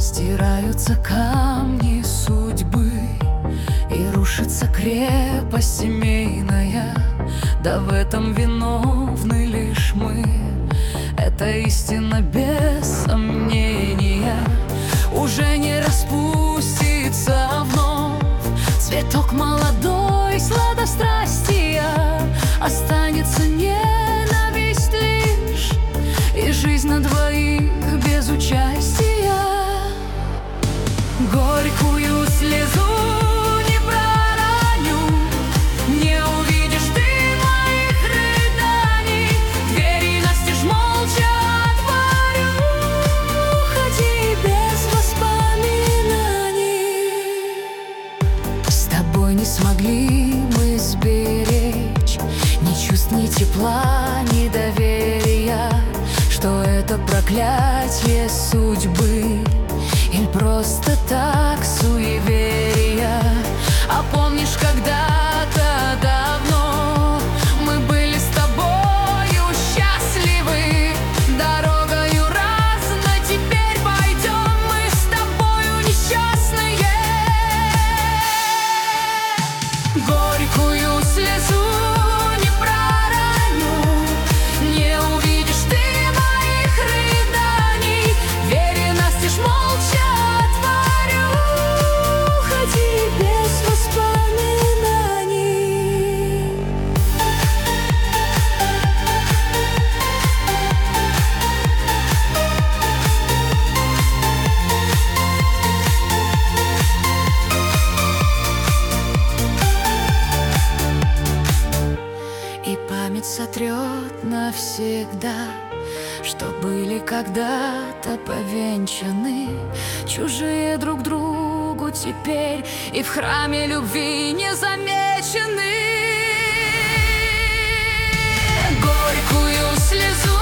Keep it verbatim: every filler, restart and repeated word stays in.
Стираются камни судьбы, и рушится крепость семейная. Да в этом виновны лишь мы, это истина без сомнения. Уже не распустится вновь цветок молодой сладострастия. Останется ненависть лишь, и жизнь на двоих без участия. Горькую слезу не пророню, не увидишь ты моих рыданий. Двери настежь молча отворю, уходи без воспоминаний. С тобой не смогли мы сберечь ни чувств, ни тепла, ни доверия. Что это проклятие судьбы или просто так суеверия? А помнишь, когда-то давно мы были с тобою счастливы? Дорогою разной теперь пойдем мы с тобою несчастные. Горькую слезу не пророню, не увидишь ты моих рыданий. Двери настежь молча отворю, уходи без воспоминаний. И память сотрет навсегда, что были когда-то повенчаны, чужие друг другу теперь и в храме любви не замечены. Горькую слезу